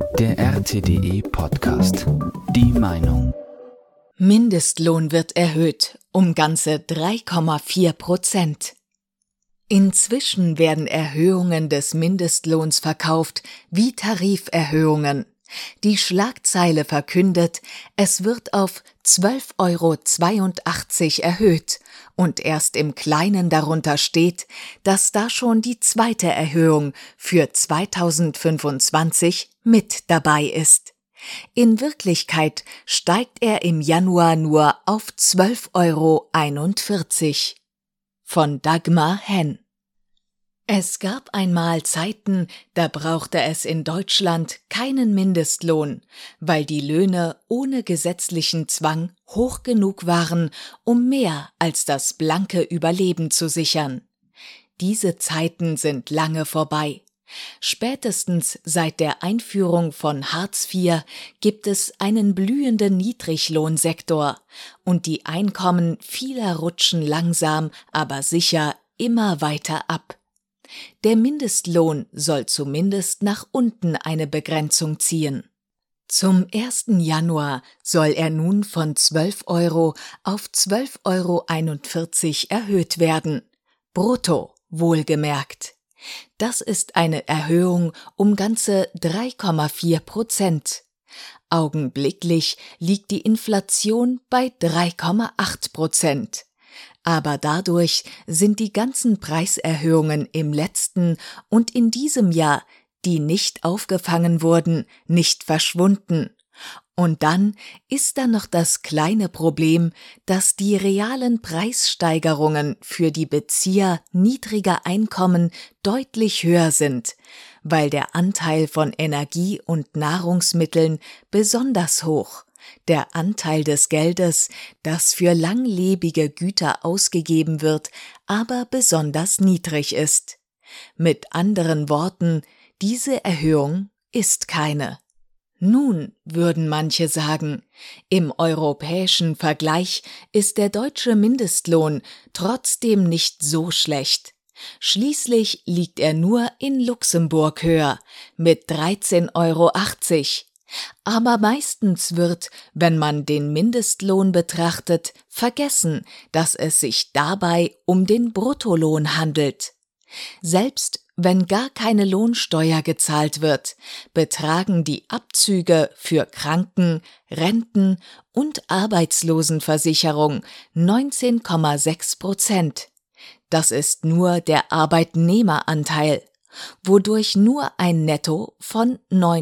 Der RTDE Podcast. Die Meinung. Mindestlohn wird erhöht um ganze 3,4%. Inzwischen werden Erhöhungen des Mindestlohns verkauft wie Tariferhöhungen. Die Schlagzeile verkündet, es wird auf 12,82 € erhöht und erst im Kleinen darunter steht, dass da schon die zweite Erhöhung für 2025 mit dabei ist. In Wirklichkeit steigt er im Januar nur auf 12,41 €. Von Dagmar Henn. Es gab einmal Zeiten, da brauchte es in Deutschland keinen Mindestlohn, weil die Löhne ohne gesetzlichen Zwang hoch genug waren, um mehr als das blanke Überleben zu sichern. Diese Zeiten sind lange vorbei. Spätestens seit der Einführung von Hartz IV gibt es einen blühenden Niedriglohnsektor und die Einkommen vieler rutschen langsam, aber sicher immer weiter ab. Der Mindestlohn soll zumindest nach unten eine Begrenzung ziehen. Zum 1. Januar soll er nun von 12 € auf 12,41 € erhöht werden. Brutto, wohlgemerkt. Das ist eine Erhöhung um ganze 3,4%. Augenblicklich liegt die Inflation bei 3,8%. Aber dadurch sind die ganzen Preiserhöhungen im letzten und in diesem Jahr, die nicht aufgefangen wurden, nicht verschwunden. Und dann ist da noch das kleine Problem, dass die realen Preissteigerungen für die Bezieher niedriger Einkommen deutlich höher sind, weil der Anteil von Energie- und Nahrungsmitteln besonders hoch, der Anteil des Geldes, das für langlebige Güter ausgegeben wird, aber besonders niedrig ist. Mit anderen Worten, diese Erhöhung ist keine. Nun, würden manche sagen, im europäischen Vergleich ist der deutsche Mindestlohn trotzdem nicht so schlecht. Schließlich liegt er nur in Luxemburg höher, mit 13,80 €. Aber meistens wird, wenn man den Mindestlohn betrachtet, vergessen, dass es sich dabei um den Bruttolohn handelt. Selbst wenn gar keine Lohnsteuer gezahlt wird, betragen die Abzüge für Kranken-, Renten- und Arbeitslosenversicherung 19,6%. Das ist nur der Arbeitnehmeranteil, wodurch nur ein Netto von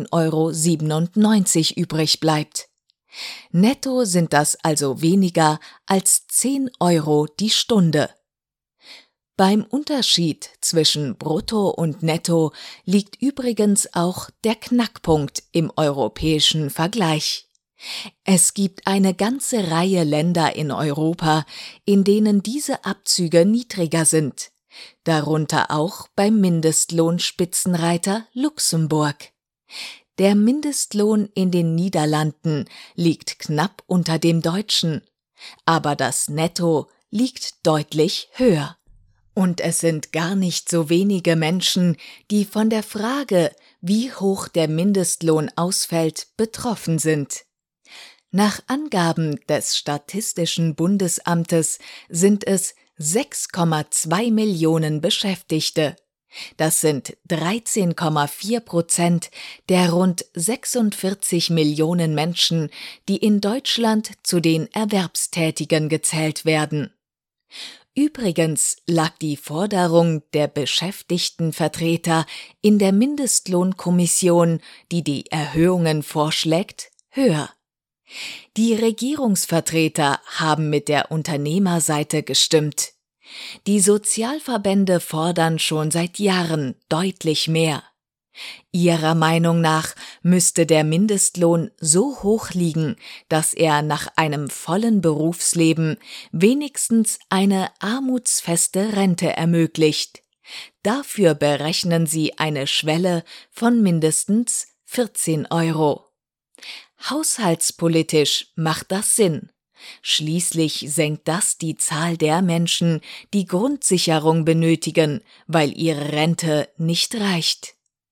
9,97 € übrig bleibt. Netto sind das also weniger als 10 € die Stunde. Beim Unterschied zwischen Brutto und Netto liegt übrigens auch der Knackpunkt im europäischen Vergleich. Es gibt eine ganze Reihe Länder in Europa, in denen diese Abzüge niedriger sind, darunter auch beim Mindestlohnspitzenreiter Luxemburg. Der Mindestlohn in den Niederlanden liegt knapp unter dem deutschen, aber das Netto liegt deutlich höher. Und es sind gar nicht so wenige Menschen, die von der Frage, wie hoch der Mindestlohn ausfällt, betroffen sind. Nach Angaben des Statistischen Bundesamtes sind es 6,2 Millionen Beschäftigte. Das sind 13,4% der rund 46 Millionen Menschen, die in Deutschland zu den Erwerbstätigen gezählt werden. Übrigens lag die Forderung der Beschäftigtenvertreter in der Mindestlohnkommission, die die Erhöhungen vorschlägt, höher. Die Regierungsvertreter haben mit der Unternehmerseite gestimmt. Die Sozialverbände fordern schon seit Jahren deutlich mehr. Ihrer Meinung nach müsste der Mindestlohn so hoch liegen, dass er nach einem vollen Berufsleben wenigstens eine armutsfeste Rente ermöglicht. Dafür berechnen sie eine Schwelle von mindestens 14 €. Haushaltspolitisch macht das Sinn. Schließlich senkt das die Zahl der Menschen, die Grundsicherung benötigen, weil ihre Rente nicht reicht.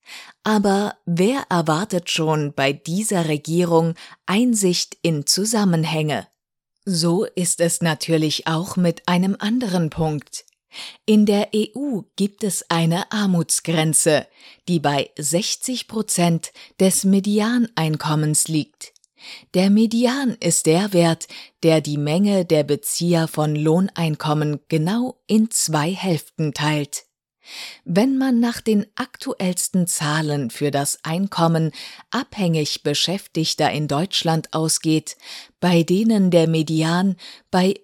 Aber wer erwartet schon bei dieser Regierung Einsicht in Zusammenhänge? So ist es natürlich auch mit einem anderen Punkt. In der EU gibt es eine Armutsgrenze, die bei 60% des Medianeinkommens liegt. Der Median ist der Wert, der die Menge der Bezieher von Lohneinkommen genau in 2 Hälften teilt. Wenn man nach den aktuellsten Zahlen für das Einkommen abhängig Beschäftigter in Deutschland ausgeht, bei denen der Median bei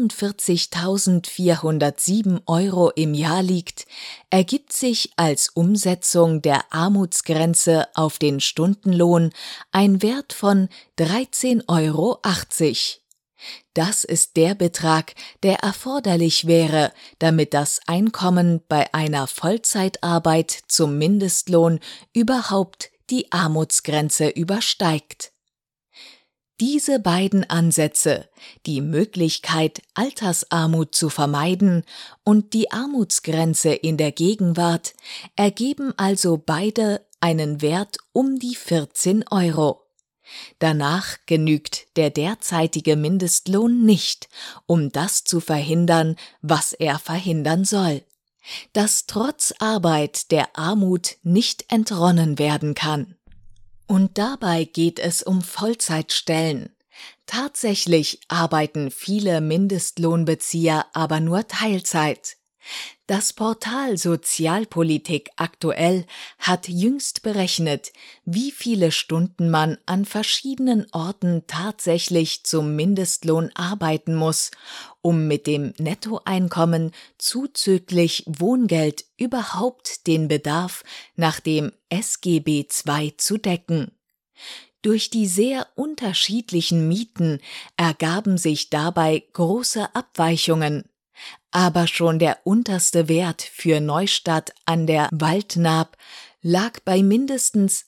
44.407 € im Jahr liegt, ergibt sich als Umsetzung der Armutsgrenze auf den Stundenlohn ein Wert von 13,80 €. Das ist der Betrag, der erforderlich wäre, damit das Einkommen bei einer Vollzeitarbeit zum Mindestlohn überhaupt die Armutsgrenze übersteigt. Diese beiden Ansätze, die Möglichkeit, Altersarmut zu vermeiden und die Armutsgrenze in der Gegenwart, ergeben also beide einen Wert um die 14 €. Danach genügt der derzeitige Mindestlohn nicht, um das zu verhindern, was er verhindern soll: dass trotz Arbeit der Armut nicht entronnen werden kann. Und dabei geht es um Vollzeitstellen. Tatsächlich arbeiten viele Mindestlohnbezieher aber nur Teilzeit. Das Portal Sozialpolitik aktuell hat jüngst berechnet, wie viele Stunden man an verschiedenen Orten tatsächlich zum Mindestlohn arbeiten muss, um mit dem Nettoeinkommen zuzüglich Wohngeld überhaupt den Bedarf nach dem SGB II zu decken. Durch die sehr unterschiedlichen Mieten ergaben sich dabei große Abweichungen. Aber schon der unterste Wert für Neustadt an der Waldnaab lag bei mindestens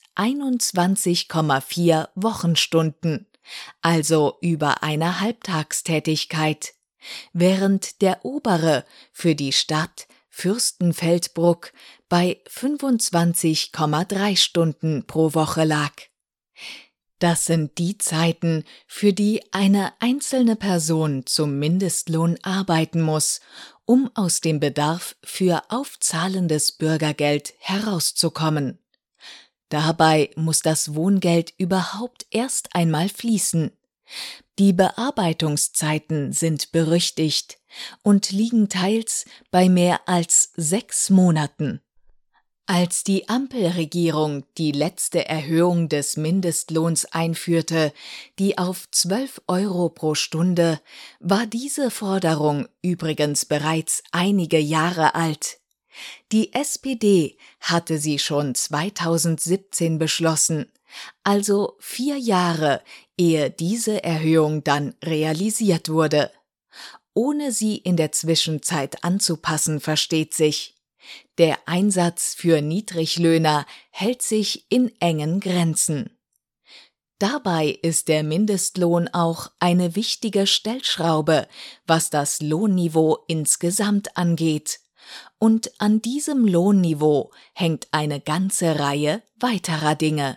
21,4 Wochenstunden, also über einer Halbtagstätigkeit, während der obere für die Stadt Fürstenfeldbruck bei 25,3 Stunden pro Woche lag. Das sind die Zeiten, für die eine einzelne Person zum Mindestlohn arbeiten muss, um aus dem Bedarf für aufzahlendes Bürgergeld herauszukommen. Dabei muss das Wohngeld überhaupt erst einmal fließen. Die Bearbeitungszeiten sind berüchtigt und liegen teils bei mehr als 6 Monaten. Als die Ampelregierung die letzte Erhöhung des Mindestlohns einführte, die auf 12 € pro Stunde, war diese Forderung übrigens bereits einige Jahre alt. Die SPD hatte sie schon 2017 beschlossen, also 4 Jahre, ehe diese Erhöhung dann realisiert wurde. Ohne sie in der Zwischenzeit anzupassen, versteht sich. Der Einsatz für Niedriglöhner hält sich in engen Grenzen. Dabei ist der Mindestlohn auch eine wichtige Stellschraube, was das Lohnniveau insgesamt angeht. Und an diesem Lohnniveau hängt eine ganze Reihe weiterer Dinge.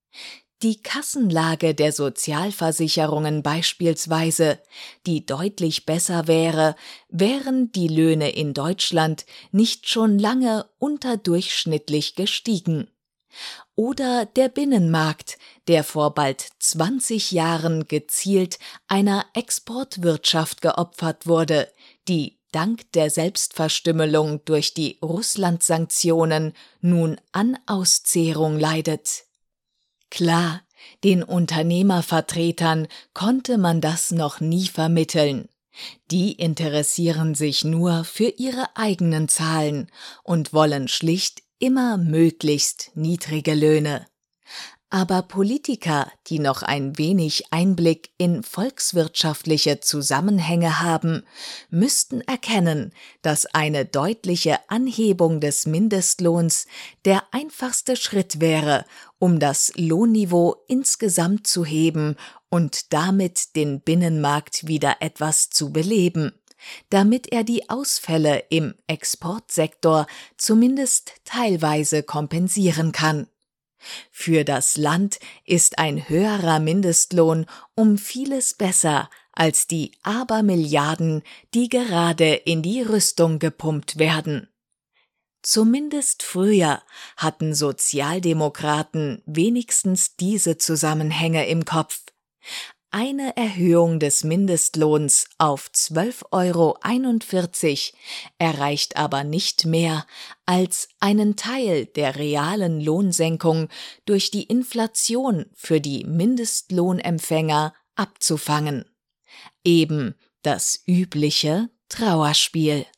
Die Kassenlage der Sozialversicherungen beispielsweise, die deutlich besser wäre, wären die Löhne in Deutschland nicht schon lange unterdurchschnittlich gestiegen. Oder der Binnenmarkt, der vor bald 20 Jahren gezielt einer Exportwirtschaft geopfert wurde, die dank der Selbstverstümmelung durch die Russland-Sanktionen nun an Auszehrung leidet. Klar, den Unternehmervertretern konnte man das noch nie vermitteln. Die interessieren sich nur für ihre eigenen Zahlen und wollen schlicht immer möglichst niedrige Löhne. Aber Politiker, die noch ein wenig Einblick in volkswirtschaftliche Zusammenhänge haben, müssten erkennen, dass eine deutliche Anhebung des Mindestlohns der einfachste Schritt wäre, um das Lohnniveau insgesamt zu heben und damit den Binnenmarkt wieder etwas zu beleben. damit er die Ausfälle im Exportsektor zumindest teilweise kompensieren kann. Für das Land ist ein höherer Mindestlohn um vieles besser als die Abermilliarden, die gerade in die Rüstung gepumpt werden. Zumindest früher hatten Sozialdemokraten wenigstens diese Zusammenhänge im Kopf. Eine Erhöhung des Mindestlohns auf 12,41 € erreicht aber nicht mehr, als einen Teil der realen Lohnsenkung durch die Inflation für die Mindestlohnempfänger abzufangen. Eben das übliche Trauerspiel.